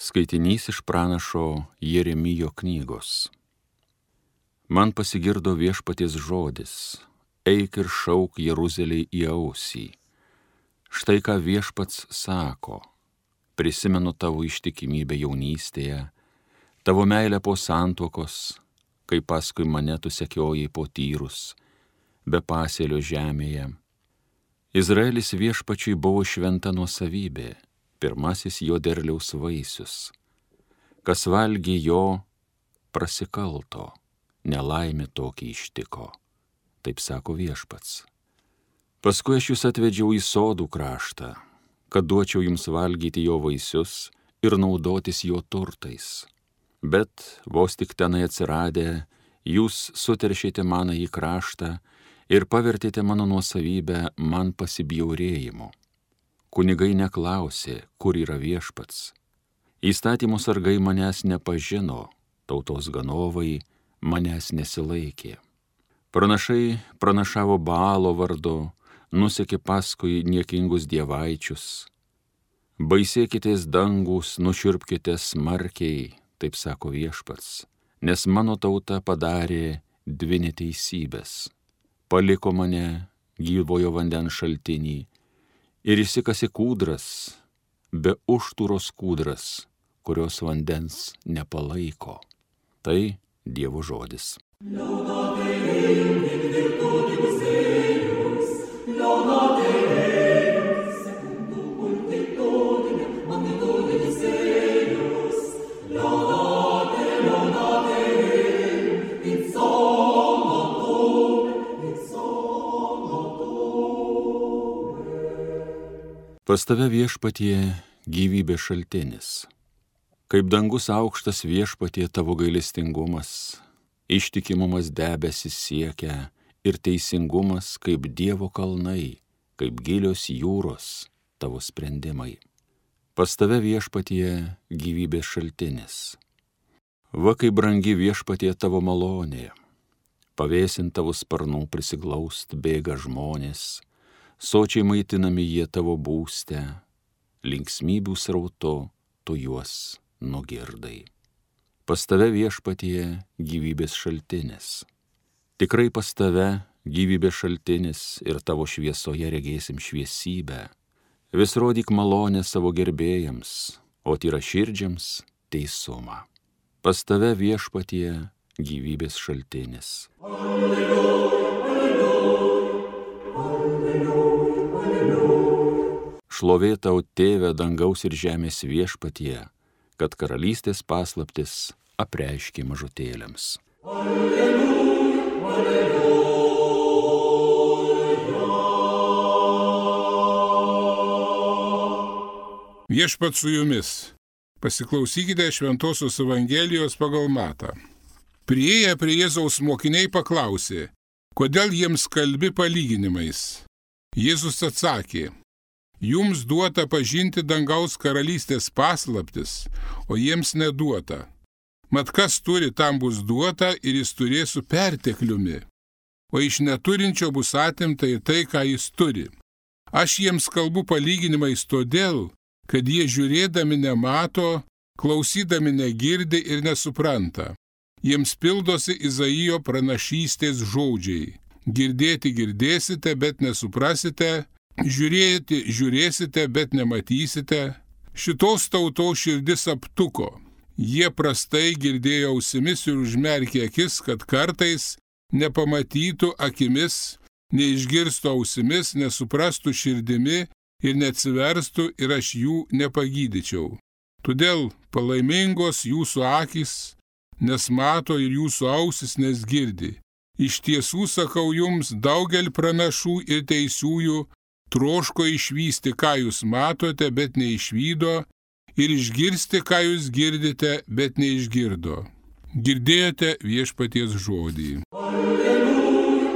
Skaitinys iš pranašo Jeremijo knygos. Man pasigirdo viešpaties žodis, eik ir šauk Jeruzalei į ausį. Štai ką viešpats sako, prisimenu tavo ištikimybę jaunystėje, tavo meilę po santuokos, kai paskui mane tu sekiojai po tyrus, be pasėlio žemėje. Izraelis viešpačiui buvo šventa nuosavybė, pirmasis jo derliaus vaisius. Kas valgė jo, prasikalto, nelaimė tokį ištiko. Taip sako viešpats. Paskui aš jūs atvedžiau į sodų kraštą, kad duočiau jums valgyti jo vaisius ir naudotis jo turtais. Bet vos tik tenai atsiradę, jūs suteršėte maną į kraštą ir pavertėte mano nuosavybę man pasibjaurėjimu. Kunigai neklausė, kur yra viešpats. Įstatymų sargai manęs nepažino, tautos ganovai manęs nesilaikė. Pranašai pranašavo Baalo vardu, nusekė paskui niekingus dievaičius. Baisėkitės dangus, nušiurpkite smarkiai, taip sako viešpats, nes mano tauta padarė dvi neteisybės. Paliko mane gyvojo vandens šaltinį ir įsikasė kūdras, be užtūros kūdras, kurios vandens nepalaiko. Tai Dievo žodis. Pas tave viešpatie gyvybės šaltinis. Kaip dangus aukštas viešpatie tavo gailestingumas, ištikimumas debesis siekia ir teisingumas kaip Dievo kalnai, kaip gilios jūros tavo sprendimai. Pas tave viešpatie gyvybės šaltinis. Va kaip brangi viešpatie tavo malonė, pavėsint tavo sparnų prisiglaust bėga žmonės, sočiai maitinami jie tavo būste, linksmybių srauto tu juos nugirdai. Pas tave viešpatie gyvybės šaltinis. Tikrai pas tave gyvybės šaltinis ir tavo šviesoje regėsim šviesybę. Vis rodyk malonę savo gerbėjams, o tyraširdžiams teisumą. Pas tave viešpatie gyvybės šaltinis. Šlovė tau, Tėve, dangaus ir žemės viešpatie, kad karalystės paslaptis apreiškė mažutėliams. Alleluja, alleluja. Viešpats su jumis. Pasiklausykite Šventosios Evangelijos pagal Matą. Priėję prie Jėzaus mokiniai paklausė, kodėl jiems kalbi palyginimais. Jėzus atsakė, jums duota pažinti dangaus karalystės paslaptis, o jiems neduota. Mat kas turi, tam bus duota ir jis turės su pertekliumi, o iš neturinčio bus atimta ir tai, ką jis turi. Aš jiems kalbu palyginimais todėl, kad jie žiūrėdami nemato, klausydami negirdi ir nesupranta. Jiems pildosi Izaijo pranašystės žodžiai. Girdėti girdėsite, bet nesuprasite, žiūrėti žiūrėsite, bet nematysite. Šitos tautos širdis aptuko. Jie prastai girdėjo ausimis ir užmerkė akis, kad kartais nepamatytų akimis, neišgirstų ausimis, nesuprastų širdimi ir neatsiverstų ir aš jų nepagydyčiau. Todėl palaimingos jūsų akys, nes mato ir jūsų ausis, nes girdi. Iš tiesų sakau jums, daugel pranašų ir teisiųjų troško išvysti, ką jūs matote, bet neišvydo, ir išgirsti, ką jūs girdite, bet neišgirdo. Girdėjote viešpaties žodį. Alleluja,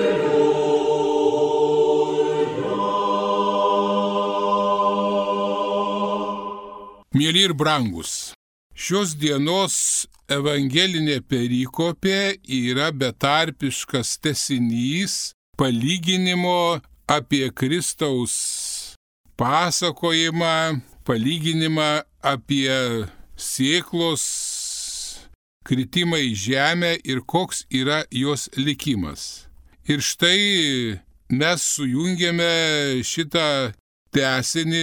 alleluja. Mieli ir brangus, šios dienos evangelinė perikopė yra betarpiškas tęsinys palyginimo apie Kristaus pasakojimą, palyginimą apie sėklos kritimą į žemę ir koks yra jos likimas. Ir štai mes sujungėme šitą tęsinį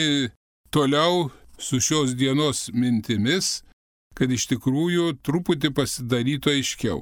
toliau su šios dienos mintimis, kad iš tikrųjų truputį pasidarytų aiškiau.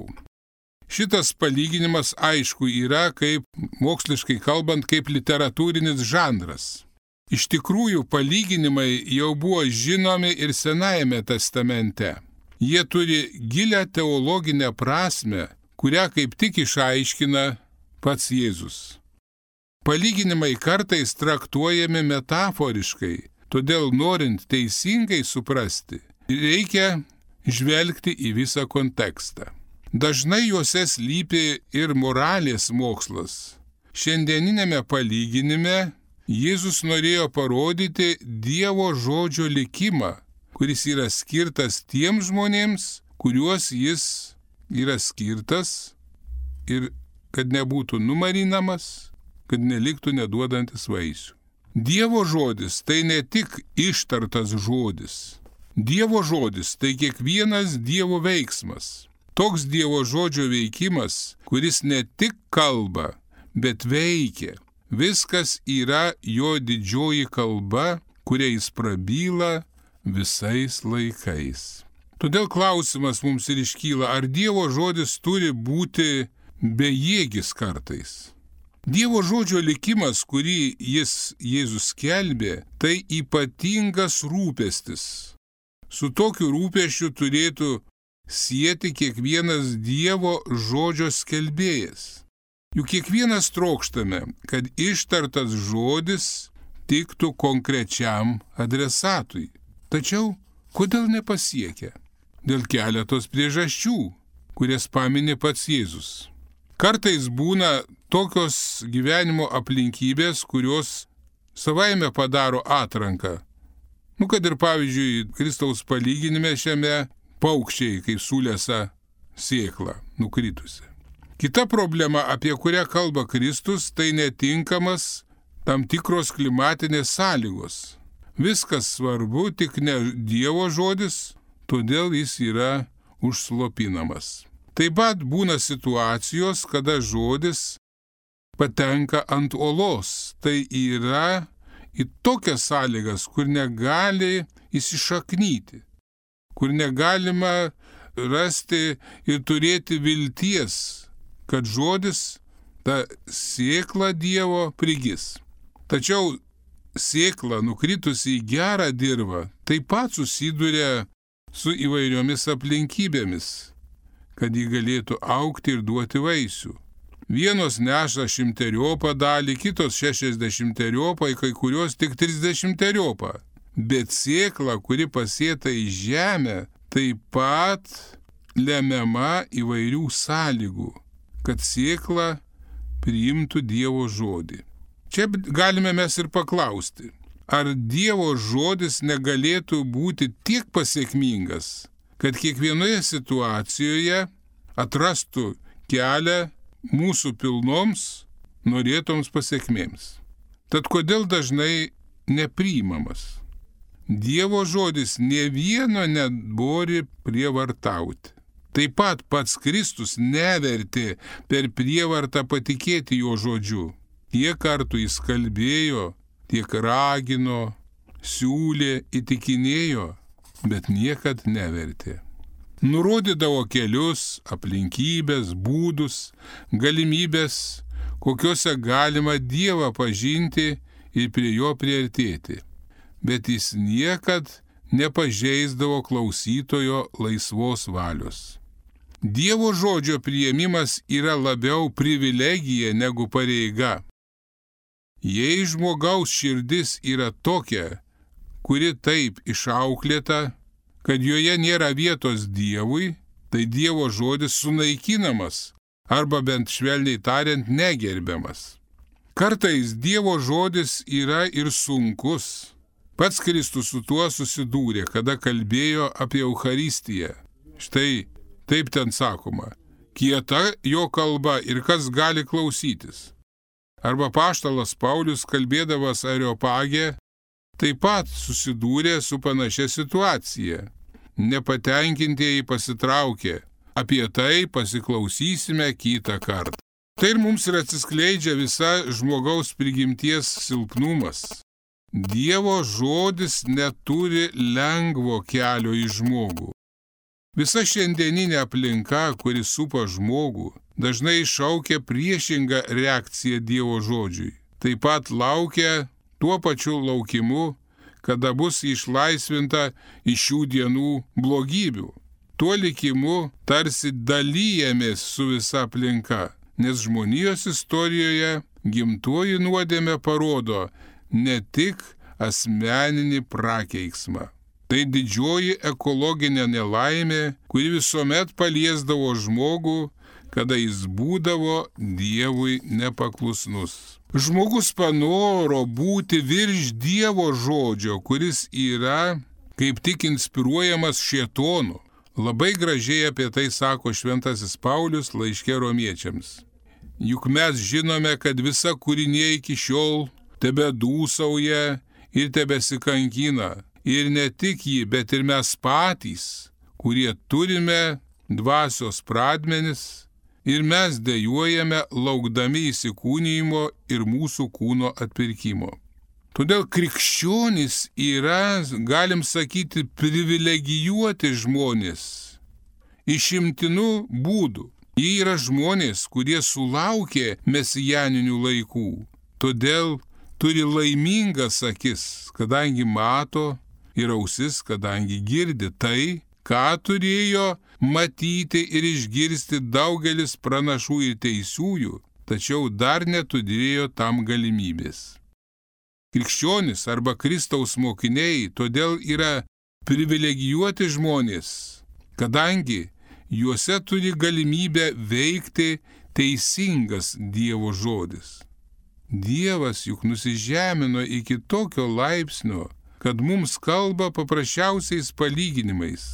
Šitas palyginimas, aišku, yra, kaip moksliškai kalbant, kaip literatūrinis žanras. Iš tikrųjų, palyginimai jau buvo žinomi ir Senajame testamente. Jie turi gilią teologinę prasmę, kurią kaip tik išaiškina pats Jėzus. Palyginimai kartais traktuojami metaforiškai, todėl norint teisingai suprasti, reikia žvelgti į visą kontekstą. Dažnai juose slypi ir moralės mokslas. Šiandieninėme palyginime Jėzus norėjo parodyti Dievo žodžio likimą, kuris yra skirtas tiems žmonėms, kuriuos jis yra skirtas, ir kad nebūtų numarinamas, kad neliktų neduodantis vaisių. Dievo žodis tai ne tik ištartas žodis. Dievo žodis tai kiekvienas Dievo veiksmas. Toks Dievo žodžio veikimas, kuris ne tik kalba, bet veikia. Viskas yra jo didžioji kalba, kuria jis prabyla visais laikais. Todėl klausimas mums ir iškyla, ar Dievo žodis turi būti bejėgis kartais. Dievo žodžio likimas, kurį Jėzus skelbė, tai ypatingas rūpestis. Su tokiu rūpesčiu turėtų sieti kiekvienas Dievo žodžio skelbėjas. Juk kiekvienas trokštame, kad ištartas žodis tiktų konkrečiam adresatui. Tačiau kodėl nepasiekia? Dėl keletos priežasčių, kurias paminė pats Jėzus. Kartais būna tokios gyvenimo aplinkybės, kurios savaime padaro atranką. Kad ir pavyzdžiui, Kristaus palyginime šiame paukščiai, kaip sulesa sėkla nukritusi. Kita problema, apie kurią kalba Kristus, tai netinkamas tam tikros klimatinės sąlygos. Viskas svarbu, tik ne Dievo žodis, todėl jis yra užslopinamas. Taip pat būna situacijos, kada žodis patenka ant uolos. Tai yra į tokias sąlygas, kur negali įsišaknyti, kur negalima rasti ir turėti vilties, kad žodis, ta sėkla Dievo prigis. Tačiau sėkla nukritusi į gerą dirvą taip pat susiduria su įvairiomis aplinkybėmis, kad ji galėtų augti ir duoti vaisių. Vienos neša 100-eriopą dalį, kitos 60-eriopą, kai kurios tik 30-eriopą. Bet sėkla, kuri pasėta į žemę, taip pat lemiama įvairių sąlygų, kad sėkla priimtų Dievo žodį. Čia galime mes ir paklausti, ar Dievo žodis negalėtų būti tiek pasiekmingas, kad kiekvienoje situacijoje atrastų kelią mūsų pilnoms norėtoms pasiekmėms. Tad kodėl dažnai nepriimamas? Dievo žodis nė vieno nebori prievartauti. Taip pat pats Kristus nevertė per prievartą patikėti jo žodžiu. Tiek kartų jis kalbėjo, tiek ragino, siūlė, įtikinėjo, bet niekad nevertė. Nurodydavo kelius, aplinkybės, būdus, galimybės, kokiuose galima Dievą pažinti ir prie jo priartėti. Bet jis niekad nepažeisdavo klausytojo laisvos valios. Dievo žodžio priėmimas yra labiau privilegija negu pareiga. Jei žmogaus širdis yra tokia, kuri taip išauklėta, kad joje nėra vietos Dievui, tai Dievo žodis sunaikinamas arba bent švelniai tariant negerbiamas. Kartais Dievo žodis yra ir sunkus. Pats Kristus su tuo susidūrė, kada kalbėjo apie Eucharistiją. Štai taip ten sakoma, kieta jo kalba ir kas gali klausytis. Arba apaštalas Paulius kalbėdamas Areopagė taip pat susidūrė su panašia situacija. Nepatenkintieji pasitraukė. Apie tai pasiklausysime kitą kartą. Tai ir mums ir atsiskleidžia visa žmogaus prigimties silpnumas. Dievo žodis neturi lengvo kelio į žmogų. Visa šiandieninė aplinka, kuri supa žmogų, dažnai iššaukia priešingą reakciją Dievo žodžiui. Taip pat laukia tuo pačiu laukimu, kada bus išlaisvinta iš šių dienų blogybių. Tuo likimu tarsi dalyjamės su visa aplinka, nes žmonijos istorijoje gimtoji nuodėmė parodo ne tik asmeninį prakeiksmą. Tai didžioji ekologinė nelaimė, kuri visuomet paliesdavo žmogų, kada jis būdavo Dievui nepaklusnus. Žmogus panoro būti virš Dievo žodžio, kuris yra kaip tik inspiruojamas šėtonu. Labai gražiai apie tai sako šventasis Paulius laiške Romiečiams. Juk mes žinome, kad visa kūrinė iki šiol tebedūsauja ir tebesikankina. Ir ne tik jį, bet ir mes patys, kurie turime dvasios pradmenis, ir mes dejuojame laukdami įsikūnijimo ir mūsų kūno atpirkimo. Todėl krikščionys yra, galim sakyti, privilegijuoti žmonės išimtinų būdų. Jie yra žmonės, kurie sulaukė mesijaninių laikų, todėl turi laimingas akis, kadangi mato, ir ausis, kadangi girdi tai, ką turėjo matyti ir išgirsti daugelis pranašų ir teisiųjų, tačiau dar neturėjo tam galimybės. Krikščionis arba Kristaus mokiniai todėl yra privilegijuoti žmonės, kadangi juose turi galimybę veikti teisingas Dievo žodis. Dievas juk nusižemino iki tokio laipsnio, kad mums kalba paprasčiausiais palyginimais,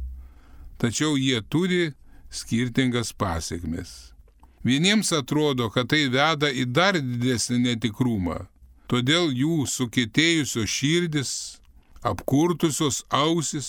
tačiau jie turi skirtingas pasekmes. Vieniems atrodo, kad tai veda į dar didesnį netikrumą, todėl jų sukietėjusios širdis, apkurtusios ausis,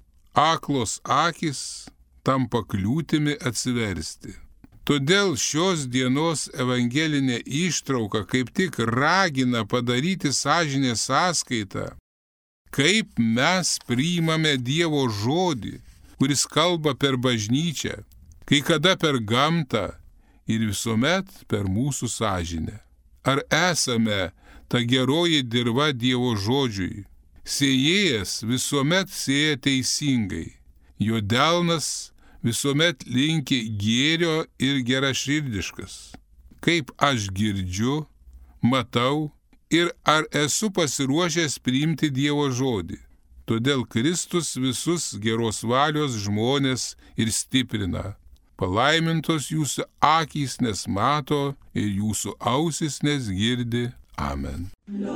aklos akis tampa kliūtimi atsiversti. Todėl šios dienos evangelinė ištrauka kaip tik ragina padaryti sąžinės sąskaitą, kaip mes priimame Dievo žodį, kuris kalba per bažnyčią, kai kada per gamtą ir visuomet per mūsų sąžinę. Ar esame ta geroji dirva Dievo žodžiui? Sėjėjas visuomet sėja teisingai, jo delnas visuomet linki gėrio ir geraširdiškas. Kaip aš girdžiu, matau, ir ar esu pasiruošęs priimti Dievo žodį. Todėl Kristus visus geros valios žmonės ir stiprina. Palaimintos jūsų akys, nes mato, ir jūsų ausis, nes girdi. Amen.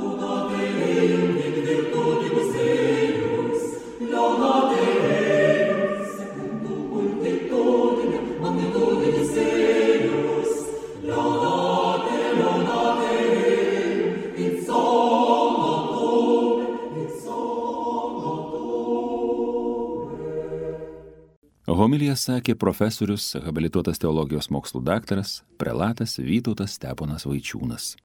Homiliją sakė profesorius, habilituotas teologijos mokslų daktaras, prelatas Vytautas Steponas Vaičiūnas.